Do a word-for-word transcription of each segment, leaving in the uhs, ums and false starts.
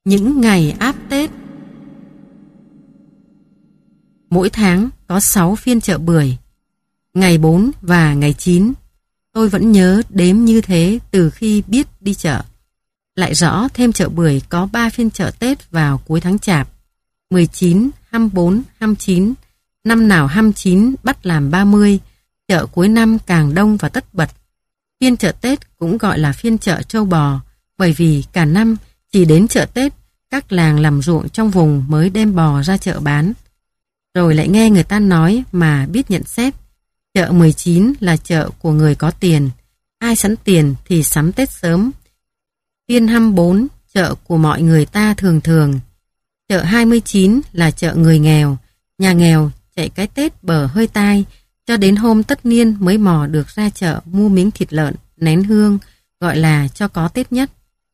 Những ngày áp Tết. Mỗi tháng có sáu phiên chợ bưởi, ngày bốn và ngày chín. Tôi vẫn nhớ đếm như thế từ khi biết đi chợ. Lại rõ thêm chợ bưởi có ba phiên chợ Tết vào cuối tháng Chạp, mười chín, hai mươi bốn, hai mươi chín. Năm nào hai mươi chín bắt làm ba mươi, chợ cuối năm càng đông và tất bật. Phiên chợ Tết cũng gọi là phiên chợ trâu bò, bởi vì cả năm chỉ đến chợ Tết, các làng làm ruộng trong vùng mới đem bò ra chợ bán. Rồi lại nghe người ta nói mà biết nhận xét, chợ mười chín là chợ của người có tiền, ai sẵn tiền thì sắm Tết sớm. Phiên hai mươi bốn, chợ của mọi người ta thường thường. Chợ hai mươi chín là chợ người nghèo, nhà nghèo chạy cái Tết bờ hơi tai, cho đến hôm tất niên mới mò được ra chợ mua miếng thịt lợn, nén hương, gọi là cho có Tết nhất.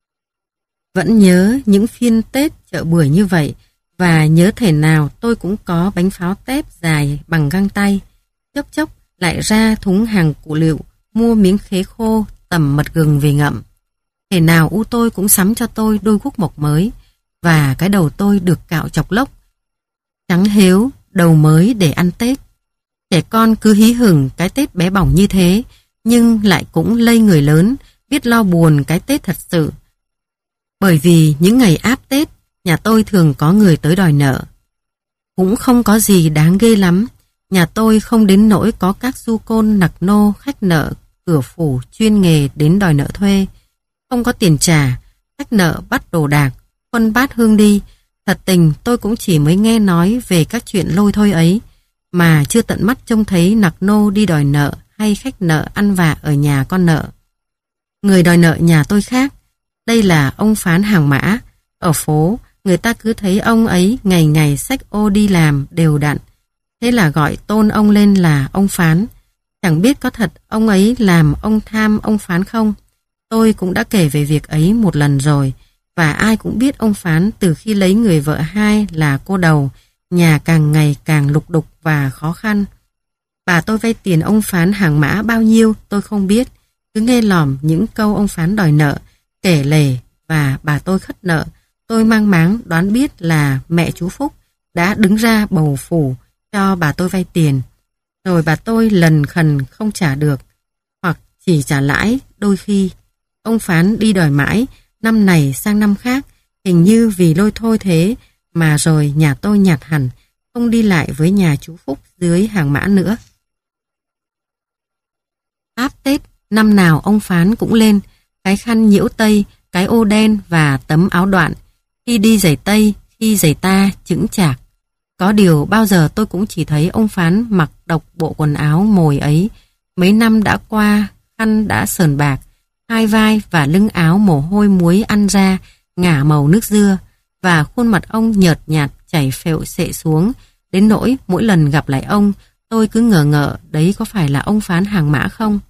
Vẫn nhớ những phiên Tết chợ bưởi như vậy, và nhớ thể nào tôi cũng có bánh pháo tép dài bằng găng tay, chốc chốc lại ra thúng hàng củ lựu, mua miếng khế khô, tẩm mật gừng về ngậm. Thể nào u tôi cũng sắm cho tôi đôi guốc mộc mới, và cái đầu tôi được cạo chọc lốc, trắng hếu, đầu mới để ăn Tết. Trẻ con cứ hí hửng cái Tết bé bỏng như thế, nhưng lại cũng lây người lớn, biết lo buồn cái Tết thật sự. Bởi vì những ngày áp Tết, nhà tôi thường có người tới đòi nợ. Cũng không có gì đáng ghê lắm, nhà tôi không đến nỗi có các du côn nặc nô khách nợ cửa phủ chuyên nghề đến đòi nợ thuê. Không có tiền trả, khách nợ bắt đồ đạc, phân bát hương đi. Thật tình tôi cũng chỉ mới nghe nói về các chuyện lôi thôi ấy, mà chưa tận mắt trông thấy nặc nô đi đòi nợ hay khách nợ ăn vạ ở nhà con nợ. Người đòi nợ nhà tôi khác. Đây là ông Phán hàng mã. Ở phố, người ta cứ thấy ông ấy ngày ngày xách ô đi làm đều đặn. Thế là gọi tôn ông lên là ông Phán. Chẳng biết có thật ông ấy làm ông tham ông Phán không? Tôi cũng đã kể về việc ấy một lần rồi, và ai cũng biết ông Phán từ khi lấy người vợ hai là cô đầu, nhà càng ngày càng lục đục và khó khăn. Bà tôi vay tiền ông Phán hàng mã bao nhiêu tôi không biết, cứ nghe lỏm những câu ông Phán đòi nợ, kể lể, và bà tôi khất nợ. Tôi mang máng đoán biết là mẹ chú Phúc đã đứng ra bầu phủ cho bà tôi vay tiền. Rồi bà tôi lần khần không trả được, hoặc chỉ trả lãi đôi khi. Ông Phán đi đòi mãi, năm này sang năm khác, hình như vì lôi thôi thế mà rồi nhà tôi nhạt hẳn, không đi lại với nhà chú Phúc dưới hàng mã nữa. Áp Tết, năm nào ông Phán cũng lên, cái khăn nhiễu tây, cái ô đen và tấm áo đoạn, khi đi giày tây, khi giày ta chững chạc. Có điều bao giờ tôi cũng chỉ thấy ông Phán mặc độc bộ quần áo mồi ấy. Mấy năm đã qua, khăn đã sờn bạc, hai vai và lưng áo mồ hôi muối ăn ra, ngả màu nước dưa, và khuôn mặt ông nhợt nhạt chảy phèo xệ xuống, đến nỗi mỗi lần gặp lại ông, tôi cứ ngờ ngợ đấy có phải là ông Phán hàng mã không?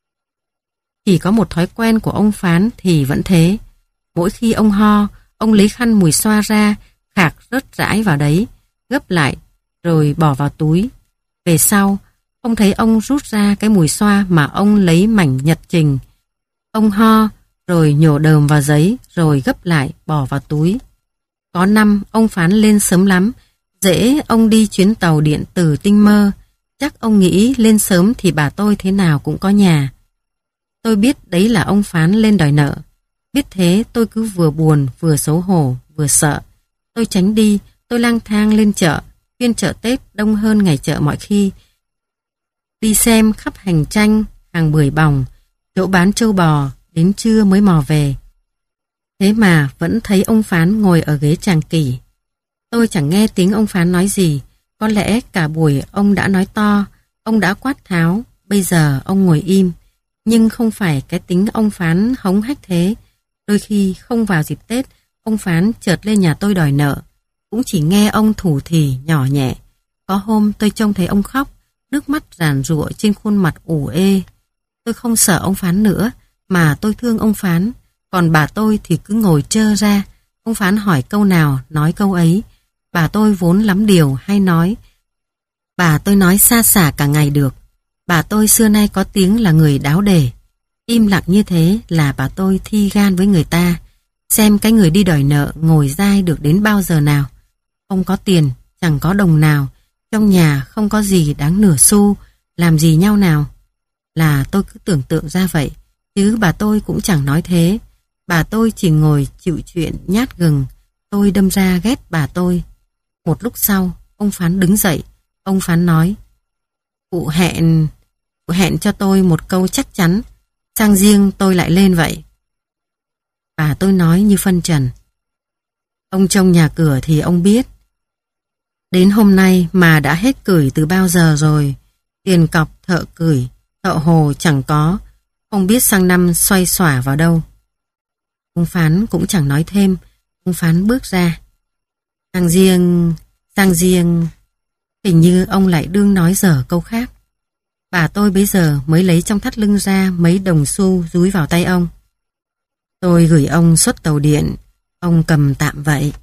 Chỉ có một thói quen của ông Phán thì vẫn thế. Mỗi khi ông ho, ông lấy khăn mùi xoa ra, khạc rớt rãi vào đấy, gấp lại, rồi bỏ vào túi. Về sau, không thấy ông rút ra cái mùi xoa mà ông lấy mảnh nhật trình. Ông ho, rồi nhổ đờm vào giấy, rồi gấp lại, bỏ vào túi. Có năm, ông Phán lên sớm lắm, dễ ông đi chuyến tàu điện từ Tinh Mơ. Chắc ông nghĩ lên sớm thì bà tôi thế nào cũng có nhà. Tôi biết đấy là ông Phán lên đòi nợ. Biết thế tôi cứ vừa buồn, vừa xấu hổ, vừa sợ. Tôi tránh đi, tôi lang thang lên chợ. Phiên chợ Tết đông hơn ngày chợ mọi khi. Đi xem khắp hành tranh, hàng bưởi bòng, chỗ bán trâu bò, đến trưa mới mò về. Thế mà vẫn thấy ông Phán ngồi ở ghế tràng kỷ. Tôi chẳng nghe tiếng ông Phán nói gì. Có lẽ cả buổi ông đã nói to, ông đã quát tháo, bây giờ ông ngồi im. Nhưng không phải cái tính ông Phán hống hách thế. Đôi khi không vào dịp Tết, ông Phán chợt lên nhà tôi đòi nợ. Cũng chỉ nghe ông thủ thỉ nhỏ nhẹ. Có hôm tôi trông thấy ông khóc, nước mắt ràn rụa trên khuôn mặt ủ ê. Tôi không sợ ông Phán nữa, mà tôi thương ông Phán. Còn bà tôi thì cứ ngồi trơ ra. Ông Phán hỏi câu nào, nói câu ấy. Bà tôi vốn lắm điều hay nói. Bà tôi nói xa xả cả ngày được. Bà tôi xưa nay có tiếng là người đáo đề. Im lặng như thế là bà tôi thi gan với người ta. xem cái người đi đòi nợ ngồi dai được đến bao giờ nào. Không có tiền, chẳng có đồng nào, trong nhà không có gì đáng nửa xu, làm gì nhau nào. Là tôi cứ tưởng tượng ra vậy, chứ bà tôi cũng chẳng nói thế. Bà tôi chỉ ngồi chịu chuyện nhát gừng. Tôi đâm ra ghét bà tôi. Một lúc sau, ông Phán đứng dậy. Ông Phán nói: Cụ hẹn Cụ hẹn cho tôi một câu chắc chắn, sang riêng tôi lại lên vậy. Bà tôi nói như phân trần: Ông trông nhà cửa thì ông biết. Đến hôm nay mà đã hết cửi từ bao giờ rồi. Tiền cọc thợ cửi, thợ hồ chẳng có, không biết sang năm xoay xỏa vào đâu. Ông Phán cũng chẳng nói thêm. Ông Phán bước ra. Sang riêng, sang riêng. Hình như ông lại đương nói dở câu khác. Bà tôi bấy giờ mới lấy trong thắt lưng ra mấy đồng xu dúi vào tay ông. Tôi gửi ông suất tàu điện, ông cầm tạm vậy.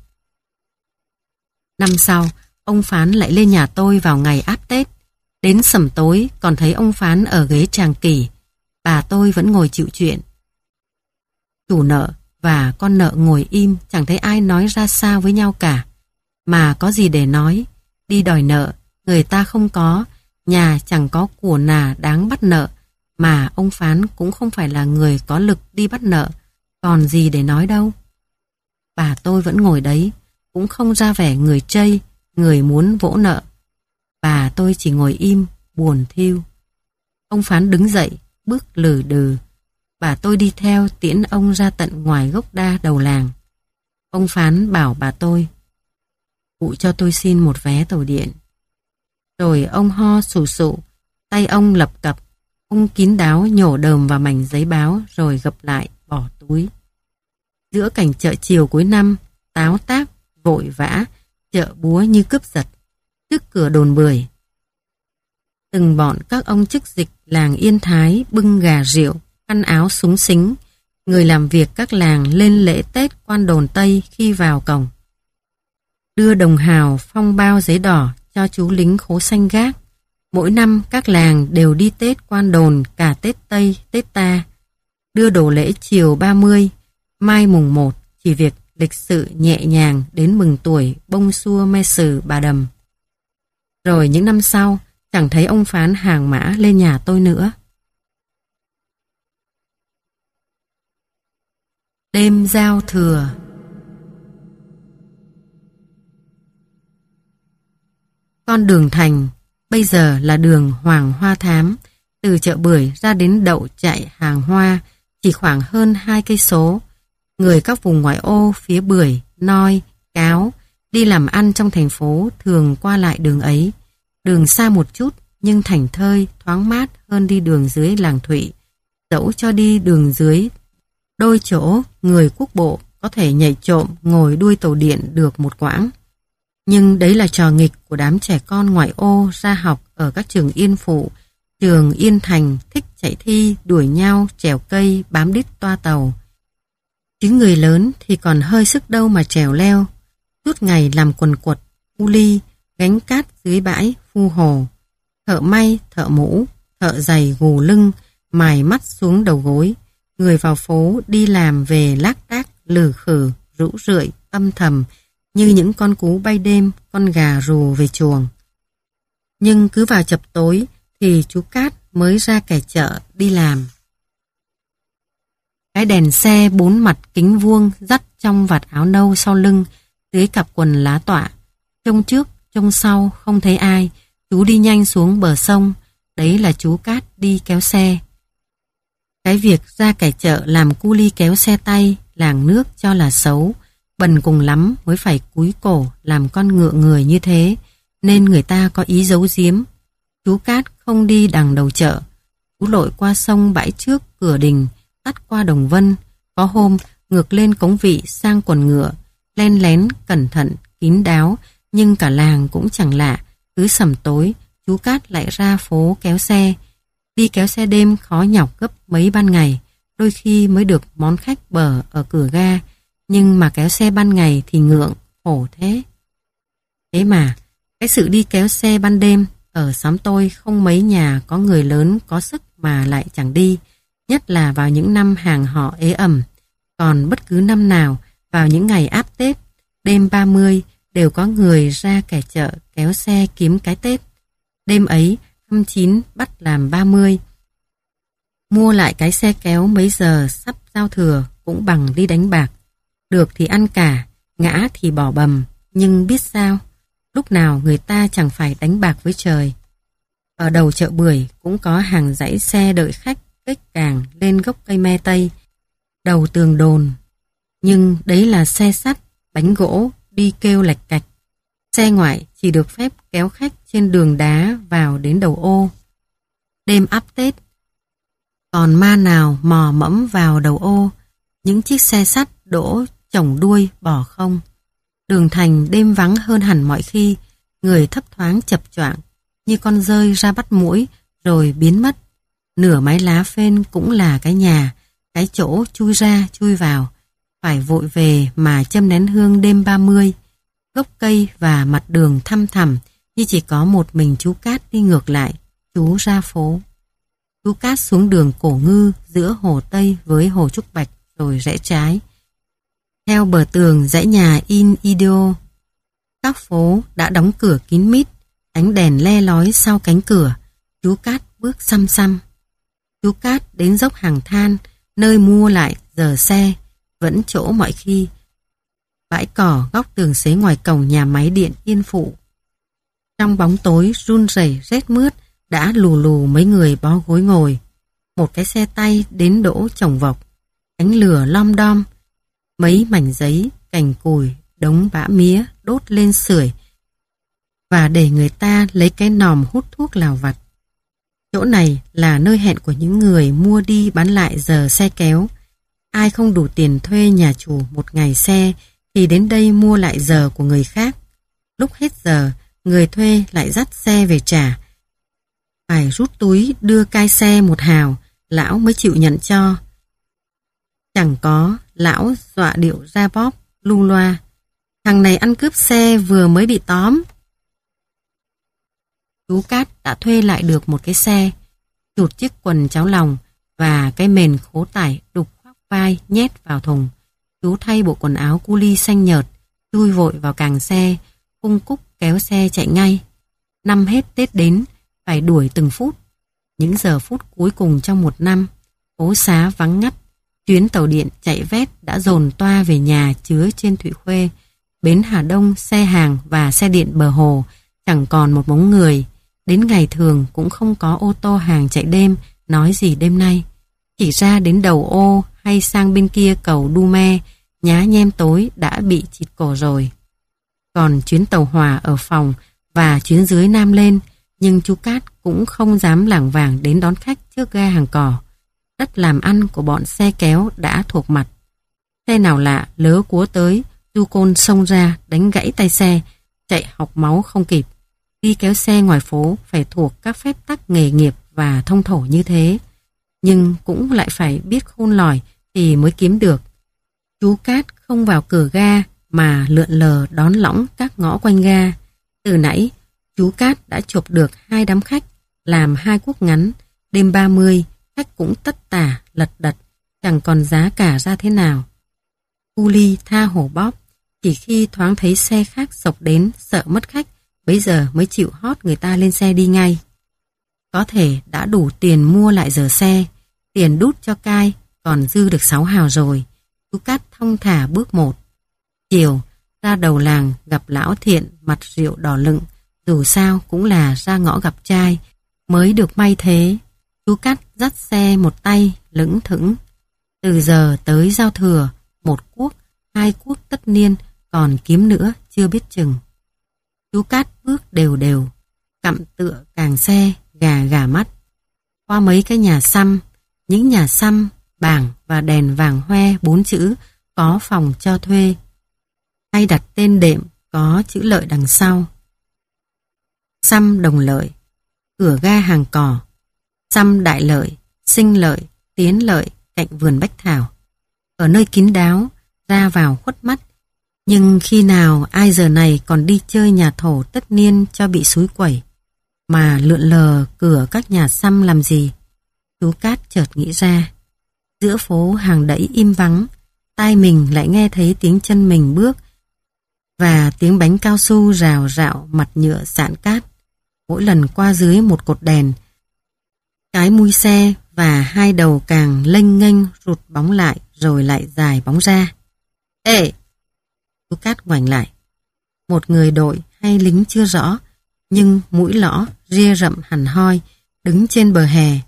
Năm sau, ông Phán lại lên nhà tôi vào ngày áp Tết. Đến sẩm tối còn thấy ông Phán ở ghế tràng kỷ. Bà tôi vẫn ngồi chịu chuyện. Chủ nợ và con nợ ngồi im, chẳng thấy ai nói ra sao với nhau cả. Mà có gì để nói. Đi đòi nợ, người ta không có, nhà chẳng có của nà đáng bắt nợ, mà ông Phán cũng không phải là người có lực đi bắt nợ, còn gì để nói đâu. Bà tôi vẫn ngồi đấy, cũng không ra vẻ người trây, người muốn vỗ nợ. Bà tôi chỉ ngồi im, buồn thiu. Ông Phán đứng dậy, bước lừ đừ. Bà tôi đi theo tiễn ông ra tận ngoài gốc đa đầu làng. Ông Phán bảo bà tôi: Cụ cho tôi xin một vé tàu điện. Rồi ông ho sù sụ, tay ông lập cập. Ông kín đáo nhổ đờm vào mảnh giấy báo rồi gập lại bỏ túi. Giữa cảnh chợ chiều cuối năm, táo tác, vội vã, chợ búa như cướp giật. Trước cửa đồn bưởi, từng bọn các ông chức dịch làng Yên Thái bưng gà rượu, ăn áo súng xính. Người làm việc các làng lên lễ Tết quan đồn Tây khi vào cổng. Đưa đồng hào phong bao giấy đỏ cho chú lính khố xanh gác. Mỗi năm các làng đều đi Tết quan đồn cả Tết Tây, Tết ta. Đưa đồ lễ chiều ba mươi, mai mùng một, chỉ việc lịch sự nhẹ nhàng đến mừng tuổi bông xua me sừ bà đầm. Rồi những năm sau, chẳng thấy ông Phán hàng mã lên nhà tôi nữa. Đêm giao thừa. Con đường thành bây giờ là đường Hoàng Hoa Thám, từ chợ Bưởi ra đến đậu chạy hàng hoa chỉ khoảng hơn hai cây số. Người các vùng ngoại ô phía Bưởi, Noi, Cáo đi làm ăn trong thành phố thường qua lại đường ấy. Đường xa một chút nhưng thảnh thơi, thoáng mát hơn đi đường dưới làng Thụy. Dẫu cho đi đường dưới, đôi chỗ người quốc bộ có thể nhảy trộm ngồi đuôi tàu điện được một quãng. Nhưng đấy là trò nghịch của đám trẻ con ngoại ô ra học ở các trường Yên Phụ, trường Yên Thành, thích chạy thi, đuổi nhau, trèo cây, bám đít toa tàu. Chứ người lớn thì còn hơi sức đâu mà trèo leo, suốt ngày làm quần quật, u ly, gánh cát dưới bãi, phu hồ. Thợ may, thợ mũ, thợ giày gù lưng, mài mắt xuống đầu gối. Người vào phố đi làm về lác đác, lừ khử, rũ rượi, âm thầm, như những con cú bay đêm, con gà rù về chuồng. Nhưng cứ vào chập tối thì chú Cát mới ra kẻ chợ đi làm. Cái đèn xe bốn mặt kính vuông dắt trong vạt áo nâu sau lưng, dưới cặp quần lá tọa. Trông trước, trông sau không thấy ai, chú đi nhanh xuống bờ sông, đấy là chú Cát đi kéo xe. Cái việc ra kẻ chợ làm cu li kéo xe tay, làng nước cho là xấu, bần cùng lắm mới phải cúi cổ làm con ngựa người như thế, nên người ta có ý giấu giếm. Chú Cát không đi đằng đầu chợ, chú lội qua sông bãi trước cửa đình, tắt qua Đồng Vân, có hôm ngược lên cống vị sang quần ngựa, len lén, cẩn thận, kín đáo, nhưng cả làng cũng chẳng lạ, cứ sẩm tối, chú Cát lại ra phố kéo xe. Đi kéo xe đêm khó nhọc gấp mấy ban ngày, đôi khi mới được món khách bờ ở cửa ga, nhưng mà kéo xe ban ngày thì ngượng, khổ thế. Thế mà, cái sự đi kéo xe ban đêm, ở xóm tôi không mấy nhà có người lớn có sức mà lại chẳng đi, nhất là vào những năm hàng họ ế ẩm. Còn bất cứ năm nào, vào những ngày áp Tết, đêm ba mươi đều có người ra kẻ chợ kéo xe kiếm cái Tết. Đêm ấy, hai chín bắt làm ba mươi. Mua lại cái xe kéo mấy giờ sắp giao thừa cũng bằng đi đánh bạc. Được thì ăn cả, ngã thì bỏ bầm, nhưng biết sao, lúc nào người ta chẳng phải đánh bạc với trời. Ở đầu chợ Bưởi cũng có hàng dãy xe đợi khách kếch càng lên gốc cây me tây, đầu tường đồn. Nhưng đấy là xe sắt, bánh gỗ, đi kêu lạch cạch. Xe ngoại chỉ được phép kéo khách trên đường đá vào đến đầu ô. Đêm áp Tết, còn ma nào mò mẫm vào đầu ô, những chiếc xe sắt đỗ chồng đuôi bỏ không. Đường thành đêm vắng hơn hẳn mọi khi, người thấp thoáng chập choạng như con dơi ra bắt muỗi rồi biến mất. Nửa mái lá phên cũng là cái nhà, cái chỗ chui ra chui vào. Phải vội về mà châm nén hương đêm ba mươi. Gốc cây và mặt đường thăm thẳm như chỉ có một mình chú Cát đi ngược lại. Chú ra phố. Chú Cát xuống đường Cổ Ngư giữa Hồ Tây với Hồ Trúc Bạch rồi rẽ trái. Theo bờ tường dãy nhà in Ideo. Các phố đã đóng cửa kín mít, ánh đèn le lói sau cánh cửa. Chú Cát bước xăm xăm. Chú Cát đến dốc hàng than, nơi mua lại giờ xe, vẫn chỗ mọi khi. Bãi cỏ góc tường xế ngoài cổng nhà máy điện Yên Phụ. Trong bóng tối run rẩy rét mướt, đã lù lù mấy người bó gối ngồi. Một cái xe tay đến đỗ chồng vọc. Ánh lửa lom đom. Mấy mảnh giấy, cành cùi, đống bã mía đốt lên sưởi và để người ta lấy cái nòm hút thuốc lào vặt. Chỗ này là nơi hẹn của những người mua đi bán lại giờ xe kéo. Ai không đủ tiền thuê nhà chủ một ngày xe thì đến đây mua lại giờ của người khác. Lúc hết giờ, người thuê lại dắt xe về trả. Phải rút túi đưa cai xe một hào, lão mới chịu nhận cho. Chẳng có, lão dọa điệu ra bóp, lu loa. Thằng này ăn cướp xe vừa mới bị tóm. Chú Cát đã thuê lại được một cái xe, chụt chiếc quần cháo lòng và cái mền khố tải đục khoác vai nhét vào thùng. Chú thay bộ quần áo cu li xanh nhợt, chui vội vào càng xe, cung cúc kéo xe chạy ngay. Năm hết Tết đến, phải đuổi từng phút. Những giờ phút cuối cùng trong một năm, phố xá vắng ngắt, chuyến tàu điện chạy vét đã dồn toa về nhà chứa trên Thụy Khuê. Bến Hà Đông, xe hàng và xe điện bờ hồ, chẳng còn một bóng người. Đến ngày thường cũng không có ô tô hàng chạy đêm, nói gì đêm nay. Chỉ ra đến đầu ô hay sang bên kia cầu Đu Me, nhá nhem tối đã bị chịt cổ rồi. Còn chuyến tàu hỏa ở phòng và chuyến dưới Nam lên, nhưng chú Cát cũng không dám lảng vảng đến đón khách trước ga Hàng Cỏ. Đất làm ăn của bọn xe kéo đã thuộc mặt. Xe nào lạ lớ cúa tới, du côn xông ra đánh gãy tay xe, chạy học máu không kịp. Đi kéo xe ngoài phố phải thuộc các phép tắc nghề nghiệp và thông thổ như thế. Nhưng cũng lại phải biết khôn lỏi thì mới kiếm được. Chú Cát không vào cửa ga mà lượn lờ đón lõng các ngõ quanh ga. Từ nãy, chú Cát đã chụp được hai đám khách, làm hai cuốc ngắn. Đêm ba mươi, khách cũng tất tả, lật đật, chẳng còn giá cả ra thế nào. Cu li tha hổ bóp, chỉ khi thoáng thấy xe khác sộc đến, sợ mất khách, bấy giờ mới chịu hót người ta lên xe đi ngay. Có thể đã đủ tiền mua lại giờ xe, tiền đút cho cai, còn dư được sáu hào rồi. Chú Cát thong thả bước một. Chiều, ra đầu làng gặp lão Thiện mặt rượu đỏ lựng, dù sao cũng là ra ngõ gặp trai, mới được may thế. Chú Cát dắt xe một tay, lững thững. Từ giờ tới giao thừa, một cuốc, hai cuốc tất niên, còn kiếm nữa chưa biết chừng. Chú Cát bước đều đều, cặm tựa càng xe, gà gà mắt. Qua mấy cái nhà xăm, những nhà xăm, bảng và đèn vàng hoe bốn chữ có phòng cho thuê. Hay đặt tên đệm có chữ Lợi đằng sau. Xăm Đồng Lợi, cửa ga Hàng Cỏ, xăm Đại Lợi, Sinh Lợi, Tiến Lợi cạnh vườn bách thảo. Ở nơi kín đáo, ra vào khuất mắt. Nhưng khi nào ai giờ này còn đi chơi nhà thổ tất niên cho bị xúi quẩy, mà lượn lờ cửa các nhà xăm làm gì? Chú Cát chợt nghĩ ra. Giữa phố hàng đẫy im vắng, tai mình lại nghe thấy tiếng chân mình bước và tiếng bánh cao su rào rạo mặt nhựa sạn cát. Mỗi lần qua dưới một cột đèn, cái mui xe và hai đầu càng lênh nghênh rụt bóng lại rồi lại dài bóng ra. Ê! Chú Cát ngoảnh lại. Một người đội hay lính chưa rõ, nhưng mũi lõ, ria rậm hẳn hoi, đứng trên bờ hè.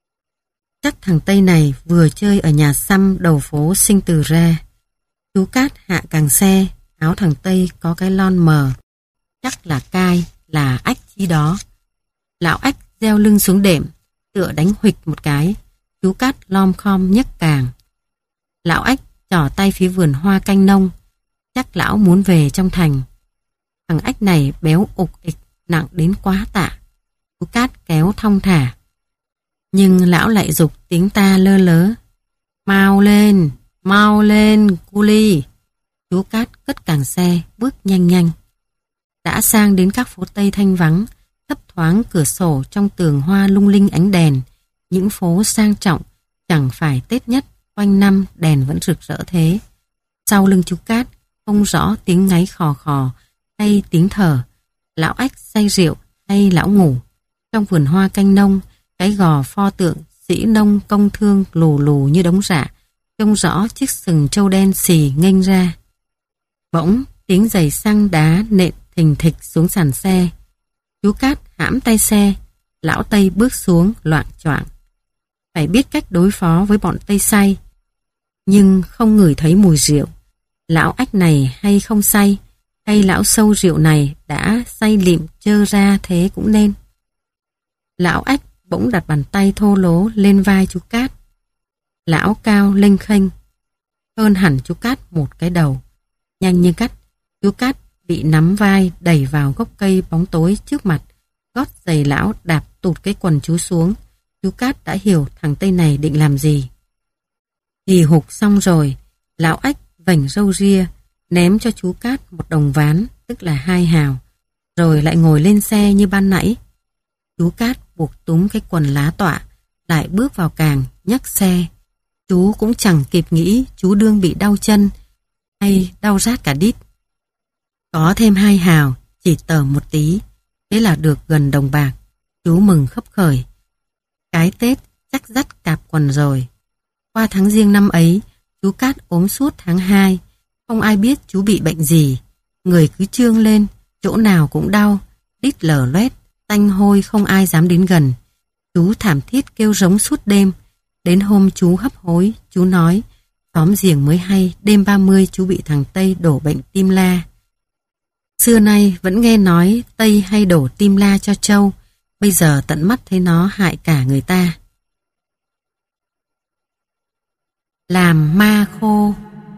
Chắc thằng Tây này vừa chơi ở nhà xăm đầu phố Sinh Từ ra. Chú Cát hạ càng xe, áo thằng Tây có cái lon mờ. Chắc là cai, là ách chi đó. Lão ách gieo lưng xuống đệm, tựa đánh huỵch một cái. Chú Cát lom khom nhấc càng. Lão ách trỏ tay phía vườn hoa canh nông. Chắc lão muốn về trong thành. Thằng ách này béo ục ịch, nặng đến quá tạ. Chú Cát kéo thong thả. Nhưng lão lại giục tiếng ta lơ lớ. Mau lên, mau lên, cu ly. Chú Cát cất càng xe, bước nhanh nhanh. Đã sang đến các phố Tây thanh vắng, thấp thoáng cửa sổ trong tường hoa lung linh ánh đèn. Những phố sang trọng, chẳng phải Tết nhất, quanh năm đèn vẫn rực rỡ thế. Sau lưng chú Cát, không rõ tiếng ngáy khò khò hay tiếng thở. Lão ách say rượu hay lão ngủ. Trong vườn hoa canh nông, cái gò pho tượng sĩ nông công thương lù lù như đống rạ, trông rõ chiếc sừng trâu đen xì nghênh ra. Bỗng tiếng giày xăng đá nện thình thịch xuống sàn xe. Chú Cát hãm tay xe, lão Tây bước xuống loạng choạng. Phải biết cách đối phó với bọn Tây say, nhưng không ngửi thấy mùi rượu. Lão ách này hay không say, hay lão sâu rượu này đã say lịm trơ ra thế cũng nên. Lão ách bỗng đặt bàn tay thô lố lên vai chú Cát. Lão cao lênh khênh, hơn hẳn chú Cát một cái đầu. Nhanh như cắt, chú Cát bị nắm vai đẩy vào gốc cây bóng tối trước mặt. Gót giày lão đạp tụt cái quần chú xuống. Chú Cát đã hiểu thằng Tây này định làm gì. Hì hục xong rồi, lão ách vảnh râu ria, ném cho chú Cát một đồng ván, tức là hai hào, rồi lại ngồi lên xe như ban nãy. Chú Cát buộc túm cái quần lá tọa, lại bước vào càng, nhấc xe. Chú cũng chẳng kịp nghĩ chú đương bị đau chân hay đau rát cả đít. Có thêm hai hào, chỉ tờ một tí, thế là được gần đồng bạc. Chú mừng khấp khởi. Cái Tết chắc dắt cạp quần rồi. Qua tháng Giêng năm ấy, chú Cát ốm suốt tháng hai. Không ai biết chú bị bệnh gì. Người cứ trương lên, chỗ nào cũng đau, đít lở loét, tanh hôi không ai dám đến gần. Chú thảm thiết kêu rống suốt đêm. Đến hôm chú hấp hối, chú nói, xóm giềng mới hay đêm ba mươi chú bị thằng Tây đổ bệnh tim la. Xưa nay vẫn nghe nói Tây hay đổ tim la cho trâu, bây giờ tận mắt thấy nó hại cả người ta. Làm ma khô.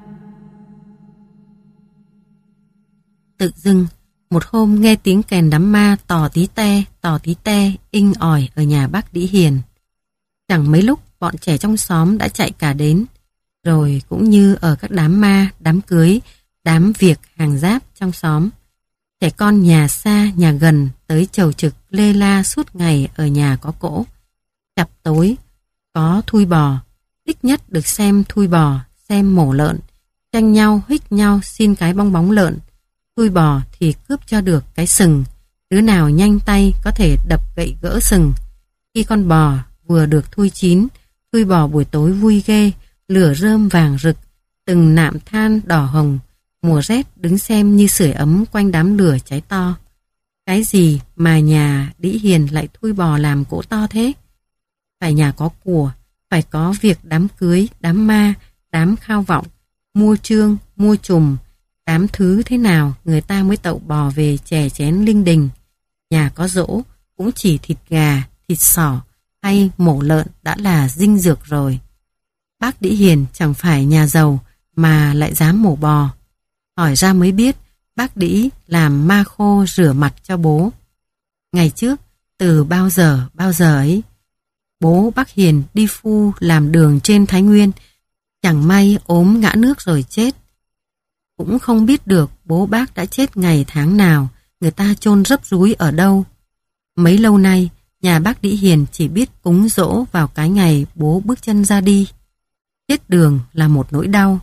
Tự dưng, một hôm nghe tiếng kèn đám ma tò tí te, tò tí te, inh ỏi ở nhà bác Đĩ Hiền. Chẳng mấy lúc bọn trẻ trong xóm đã chạy cả đến, rồi cũng như ở các đám ma, đám cưới, đám việc hàng giáp trong xóm. Trẻ con nhà xa, nhà gần tới chầu trực lê la suốt ngày ở nhà có cỗ. Chập tối, có thui bò, thích nhất được xem thui bò, xem mổ lợn, tranh nhau huých nhau xin cái bong bóng lợn. Thui bò thì cướp cho được cái sừng, đứa nào nhanh tay có thể đập gậy gỡ sừng. Khi con bò vừa được thui chín, thui bò buổi tối vui ghê, lửa rơm vàng rực, từng nạm than đỏ hồng, mùa rét đứng xem như sưởi ấm quanh đám lửa cháy to. Cái gì mà nhà Đĩ Hiền lại thui bò làm cỗ to thế? Phải nhà có của, phải có việc đám cưới, đám ma, đám khao vọng, mua trương, mua chùm, đám thứ thế nào người ta mới tậu bò về chè chén linh đình. Nhà có giỗ cũng chỉ thịt gà, thịt sỏ hay mổ lợn đã là dinh dược rồi. Bác Đĩ Hiền chẳng phải nhà giàu mà lại dám mổ bò. Hỏi ra mới biết bác Đĩ làm ma khô rửa mặt cho bố. Ngày trước, từ bao giờ bao giờ ấy, bố bác Hiền đi phu làm đường trên Thái Nguyên, chẳng may ốm ngã nước rồi chết. Cũng không biết được bố bác đã chết ngày tháng nào, người ta chôn rấp rúi ở đâu. Mấy lâu nay, nhà bác Đĩ Hiền chỉ biết cúng giỗ vào cái ngày bố bước chân ra đi. Chết đường là một nỗi đau,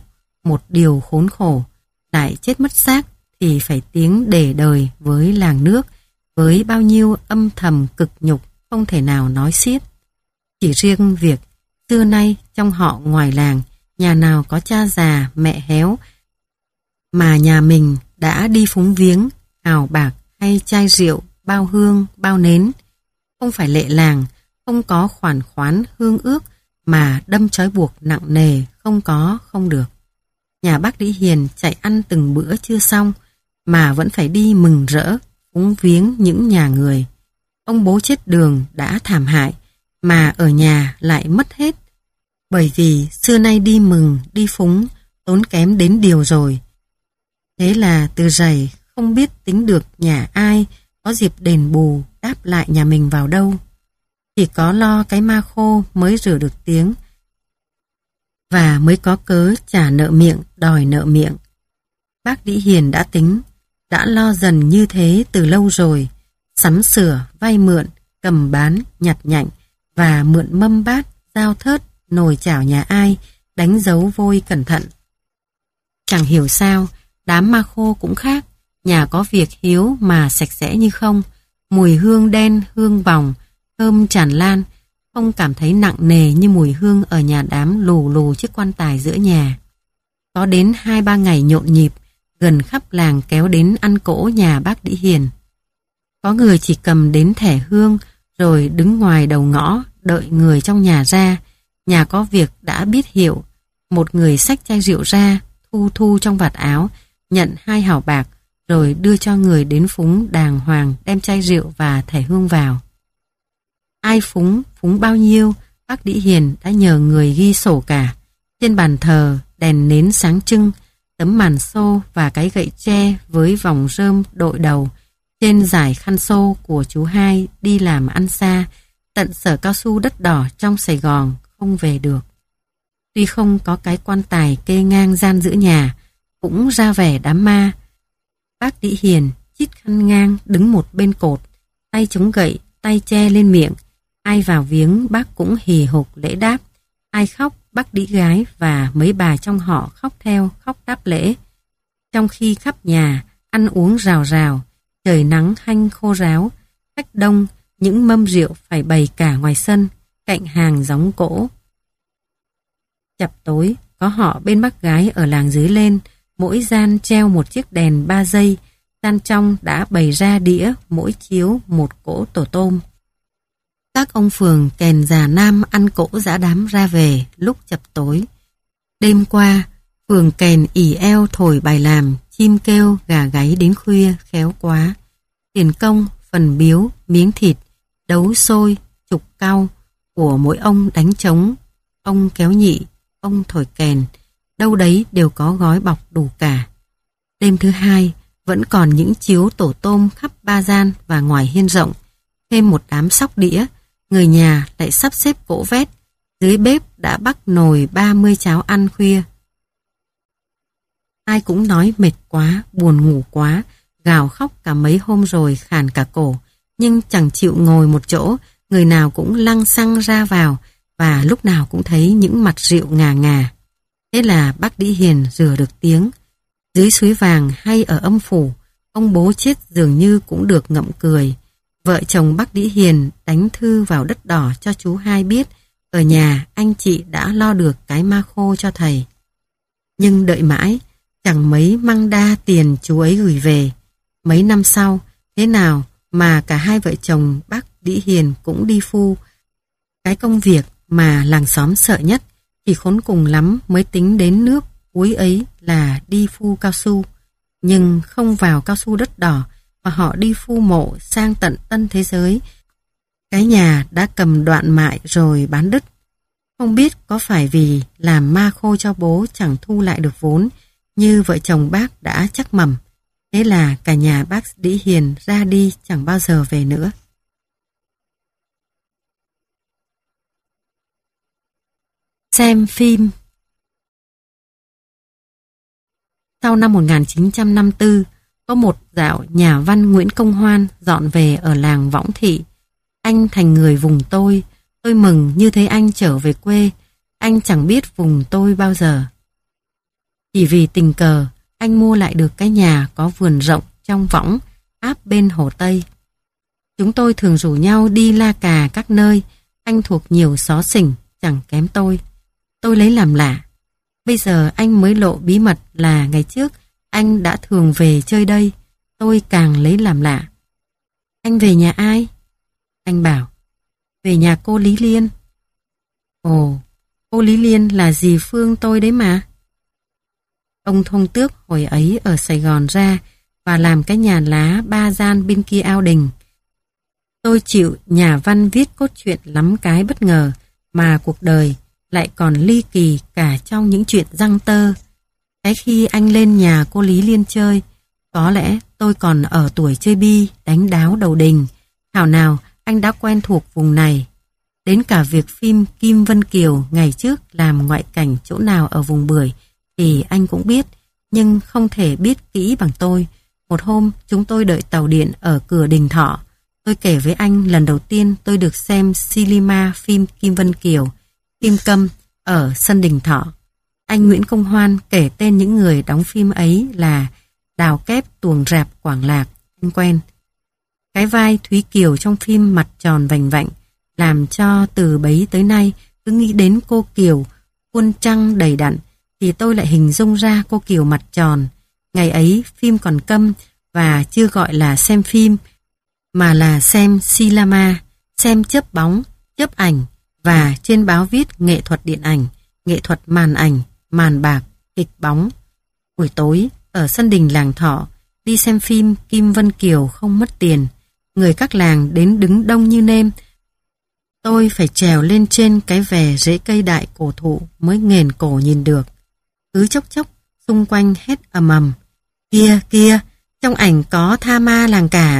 một điều khốn khổ, lại chết mất xác thì phải tiếng để đời với làng nước, với bao nhiêu âm thầm cực nhục không thể nào nói xiết. Chỉ riêng việc xưa nay trong họ ngoài làng, nhà nào có cha già mẹ héo mà nhà mình đã đi phúng viếng, hào bạc hay chai rượu, bao hương, bao nến. Không phải lệ làng, không có khoản khoán hương ước mà đâm trói buộc nặng nề, không có không được. Nhà bác Đĩ Hiền chạy ăn từng bữa chưa xong mà vẫn phải đi mừng rỡ phúng viếng những nhà người. Ông bố chết đường đã thảm hại mà ở nhà lại mất hết, bởi vì xưa nay đi mừng đi phúng tốn kém đến điều rồi. Thế là từ rày không biết tính được nhà ai có dịp đền bù đáp lại nhà mình vào đâu. Chỉ có lo cái ma khô mới rửa được tiếng và mới có cớ trả nợ miệng đòi nợ miệng. Bác Đĩ Hiền đã tính, đã lo dần như thế từ lâu rồi, sắm sửa, vay mượn, cầm bán, nhặt nhạnh và mượn mâm bát, dao thớt, nồi chảo nhà ai, đánh dấu vôi cẩn thận. Chẳng hiểu sao, đám ma khô cũng khác, nhà có việc hiếu mà sạch sẽ như không, mùi hương đen, hương vòng, thơm tràn lan, không cảm thấy nặng nề như mùi hương ở nhà đám lù lù chiếc quan tài giữa nhà. Có đến hai ba ngày nhộn nhịp, gần khắp làng kéo đến ăn cỗ nhà bác Đĩ Hiền. Có người chỉ cầm đến thẻ hương rồi đứng ngoài đầu ngõ đợi người trong nhà ra. Nhà có việc đã biết hiệu, một người xách chai rượu ra, thu thu trong vạt áo, nhận hai hào bạc rồi đưa cho người đến phúng đàng hoàng đem chai rượu và thẻ hương vào. Ai phúng, phúng bao nhiêu, bác Đĩ Hiền đã nhờ người ghi sổ cả. Trên bàn thờ, đèn nến sáng trưng, tấm màn xô và cái gậy tre với vòng rơm đội đầu. Trên dải khăn xô của chú hai đi làm ăn xa, tận sở cao su đất đỏ trong Sài Gòn không về được. Tuy không có cái quan tài kê ngang gian giữa nhà, cũng ra vẻ đám ma. Bác Đĩ Hiền chít khăn ngang đứng một bên cột, tay chống gậy, tay che lên miệng. Ai vào viếng bác cũng hì hục lễ đáp. Ai khóc, bác Đĩ gái và mấy bà trong họ khóc theo, khóc đáp lễ. Trong khi khắp nhà ăn uống rào rào, trời nắng hanh khô ráo, khách đông, những mâm rượu phải bày cả ngoài sân, cạnh hàng gióng cỗ. Chập tối, có họ bên bác gái ở làng dưới lên, mỗi gian treo một chiếc đèn ba giây, gian trong đã bày ra đĩa, mỗi chiếu một cỗ tổ tôm. Các ông phường kèn già nam ăn cỗ dã đám ra về lúc chập tối. Đêm qua, phường kèn ỉ eo thổi bài làm, chim kêu, gà gáy đến khuya, khéo quá. Tiền công, phần biếu, miếng thịt, đấu xôi, trục cau của mỗi ông đánh trống, ông kéo nhị, ông thổi kèn, đâu đấy đều có gói bọc đủ cả. Đêm thứ hai, vẫn còn những chiếu tổ tôm khắp ba gian và ngoài hiên rộng, thêm một đám sóc đĩa. Người nhà lại sắp xếp cỗ vét, dưới bếp đã bắc nồi ba mươi cháo ăn khuya. Ai cũng nói mệt quá, buồn ngủ quá, gào khóc cả mấy hôm rồi khàn cả cổ, nhưng chẳng chịu ngồi một chỗ, người nào cũng lăng xăng ra vào và lúc nào cũng thấy những mặt rượu ngà ngà. Thế là bác Đĩ Hiền rửa được tiếng. Dưới suối vàng hay ở âm phủ, ông bố chết dường như cũng được ngậm cười. Vợ chồng bác Đĩ Hiền đánh thư vào đất đỏ cho chú hai biết ở nhà anh chị đã lo được cái ma khô cho thầy. Nhưng đợi mãi, chẳng mấy măng đa tiền chú ấy gửi về. Mấy năm sau, thế nào mà cả hai vợ chồng bác Đĩ Hiền cũng đi phu. Cái công việc mà làng xóm sợ nhất thì khốn cùng lắm mới tính đến nước cuối ấy là đi phu cao su. Nhưng không vào cao su đất đỏ mà họ đi phu mộ sang tận tân thế giới. Cái nhà đã cầm đoạn mại rồi bán đứt. Không biết có phải vì làm ma khô cho bố chẳng thu lại được vốn như vợ chồng bác đã chắc mẩm. Thế là cả nhà bác Đĩ Hiền ra đi chẳng bao giờ về nữa. Xem phim. Sau năm một nghìn chín trăm năm mươi tư, có một dạo nhà văn Nguyễn Công Hoan dọn về ở làng Võng Thị. Anh thành người vùng tôi, tôi mừng như thấy anh trở về quê, anh chẳng biết vùng tôi bao giờ. Chỉ vì tình cờ, anh mua lại được cái nhà có vườn rộng trong võng áp bên hồ Tây. Chúng tôi thường rủ nhau đi la cà các nơi, anh thuộc nhiều xó xỉnh, chẳng kém tôi. Tôi lấy làm lạ. Bây giờ anh mới lộ bí mật là ngày trước anh đã thường về chơi đây. Tôi càng lấy làm lạ. Anh về nhà ai? Anh bảo, về nhà cô Lý Liên. Ồ, cô Lý Liên là dì Phương tôi đấy mà. Ông Thông Tước hồi ấy ở Sài Gòn ra và làm cái nhà lá ba gian bên kia ao đình. Tôi chịu nhà văn viết cốt truyện lắm cái bất ngờ mà cuộc đời lại còn ly kỳ cả trong những chuyện răng tơ. Cái khi anh lên nhà cô Lý Liên chơi, có lẽ tôi còn ở tuổi chơi bi, đánh đáo đầu đình. Thảo nào anh đã quen thuộc vùng này. Đến cả việc phim Kim Vân Kiều ngày trước làm ngoại cảnh chỗ nào ở vùng Bưởi thì anh cũng biết, nhưng không thể biết kỹ bằng tôi. Một hôm chúng tôi đợi tàu điện ở cửa Đình Thọ. Tôi kể với anh lần đầu tiên tôi được xem cinema phim Kim Vân Kiều, Kim Câm ở sân Đình Thọ. Anh Nguyễn Công Hoan kể tên những người đóng phim ấy là Đào Kép, Tuồng Rạp, Quảng Lạc, anh quen. Cái vai Thúy Kiều trong phim mặt tròn vành vạnh làm cho từ bấy tới nay cứ nghĩ đến cô Kiều khuôn trăng đầy đặn thì tôi lại hình dung ra cô Kiều mặt tròn. Ngày ấy phim còn câm và chưa gọi là xem phim mà là xem cinema, xem chớp bóng, chớp ảnh và trên báo viết nghệ thuật điện ảnh, nghệ thuật màn ảnh, màn bạc, kịch bóng. Buổi tối ở sân đình làng Thọ đi xem phim Kim Vân Kiều không mất tiền. Người các làng đến đứng đông như nêm. Tôi phải trèo lên trên cái vè rễ cây đại cổ thụ mới nghền cổ nhìn được. Cứ chốc chốc xung quanh hét ầm ầm. Kia kia, trong ảnh có tha ma làng cả.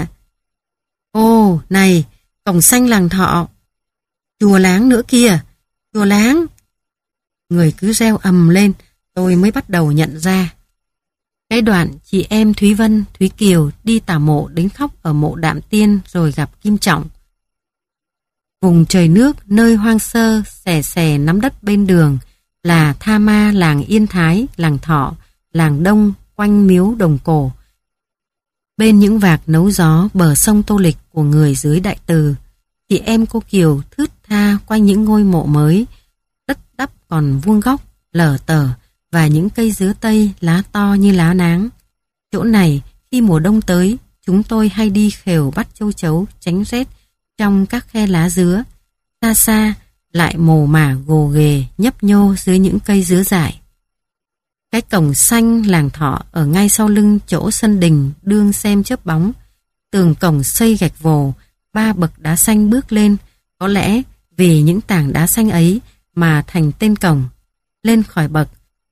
Ô, này, cổng xanh làng Thọ. Chùa Láng nữa kìa, chùa Láng. Người cứ reo ầm lên, tôi mới bắt đầu nhận ra. Cái đoạn chị em Thúy Vân, Thúy Kiều đi tả mộ đến khóc ở mộ Đạm Tiên rồi gặp Kim Trọng. Vùng trời nước nơi hoang sơ xè xè nắm đất bên đường là tha ma làng Yên Thái, làng Thọ, làng Đông quanh miếu Đồng Cổ. Bên những vạc nấu gió bờ sông Tô Lịch của người dưới Đại Từ, chị em cô Kiều thướt tha quanh những ngôi mộ mới, đất đắp còn vuông góc, lở tở và những cây dứa tây lá to như lá náng. Chỗ này khi mùa đông tới, chúng tôi hay đi khều bắt châu chấu tránh rét trong các khe lá dứa. Xa xa lại mồ mả gồ ghề nhấp nhô dưới những cây dứa dại. Cái cổng xanh làng Thọ ở ngay sau lưng chỗ sân đình đương xem chớp bóng. Tường cổng xây gạch vồ, ba bậc đá xanh bước lên, có lẽ vì những tảng đá xanh ấy mà thành tên cổng. Lên khỏi bậc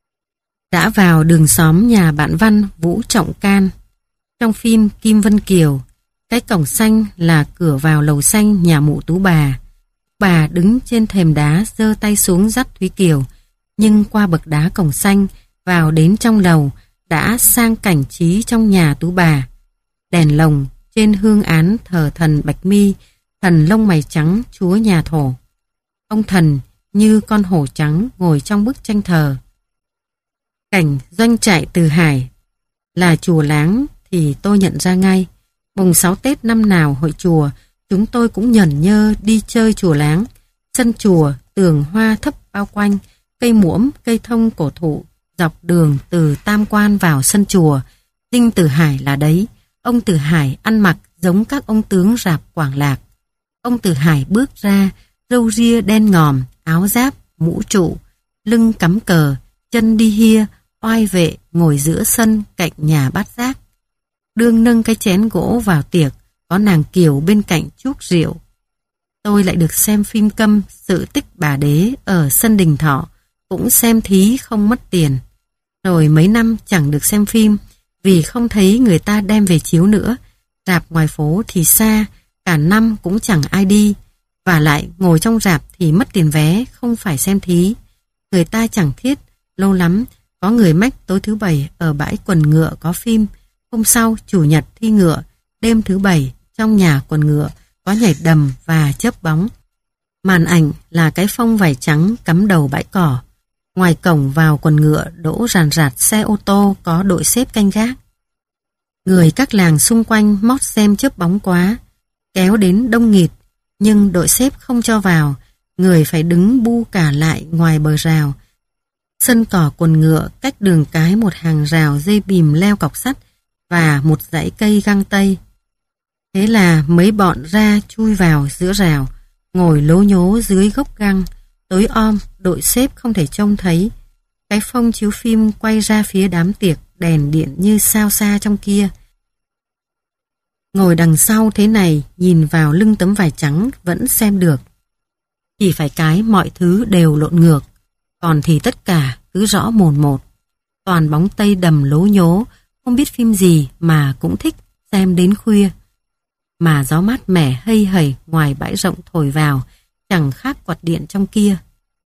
đã vào đường xóm nhà bạn văn Vũ Trọng Can. Trong phim Kim Vân Kiều, cái cổng xanh là cửa vào lầu xanh nhà mụ Tú Bà. Bà đứng trên thềm đá giơ tay xuống dắt Thúy Kiều, nhưng qua bậc đá cổng xanh vào đến trong lầu đã sang cảnh trí trong nhà Tú Bà. Đèn lồng trên hương án thờ thần Bạch Mi, thần lông mày trắng chúa nhà Thổ. Ông thần như con hổ trắng ngồi trong bức tranh thờ. Cảnh doanh trại Từ Hải là chùa Láng thì tôi nhận ra ngay. Mùng sáu Tết năm nào hội chùa, chúng tôi cũng nhởn nhơ đi chơi chùa Láng. Sân chùa, tường hoa thấp bao quanh, cây muỗm, cây thông cổ thụ, dọc đường từ Tam Quan vào sân chùa. Dinh Từ Hải là đấy. Ông Từ Hải ăn mặc giống các ông tướng rạp Quảng Lạc. Ông Từ Hải bước ra, râu ria đen ngòm, áo giáp, mũ trụ, lưng cắm cờ, chân đi hia, oai vệ ngồi giữa sân cạnh nhà bát giác. Đương nâng cái chén gỗ vào tiệc, có nàng Kiều bên cạnh chuốc rượu. Tôi lại được xem phim câm Sự Tích Bà Đế ở sân Đình Thọ, cũng xem thí không mất tiền. Rồi mấy năm chẳng được xem phim vì không thấy người ta đem về chiếu nữa. Rạp ngoài phố thì xa, cả năm cũng chẳng ai đi. Và lại ngồi trong rạp thì mất tiền vé, không phải xem thí. Người ta chẳng thiết, lâu lắm có người mách tối thứ bảy ở bãi quần ngựa có phim. Hôm sau chủ nhật thi ngựa, đêm thứ bảy trong nhà quần ngựa có nhảy đầm và chớp bóng. Màn ảnh là cái phông vải trắng cắm đầu bãi cỏ. Ngoài cổng vào quần ngựa đỗ ràn rạt xe ô tô có đội xếp canh gác. Người các làng xung quanh mót xem chớp bóng quá, kéo đến đông nghịt, nhưng đội xếp không cho vào, người phải đứng bu cả lại ngoài bờ rào. Sân cỏ quần ngựa cách đường cái một hàng rào dây bìm leo cọc sắt và một dãy cây găng tây. Thế là mấy bọn ra chui vào giữa rào, ngồi lố nhố dưới gốc găng, tối om, đội xếp không thể trông thấy. Cái phông chiếu phim quay ra phía đám tiệc, đèn điện như sao xa trong kia. Ngồi đằng sau thế này, nhìn vào lưng tấm vải trắng vẫn xem được. Chỉ phải cái mọi thứ đều lộn ngược, còn thì tất cả cứ rõ mồn một. Toàn bóng tây đầm lố nhố, không biết phim gì mà cũng thích xem đến khuya. Mà gió mát mẻ hây hẩy ngoài bãi rộng thổi vào, chẳng khác quạt điện trong kia.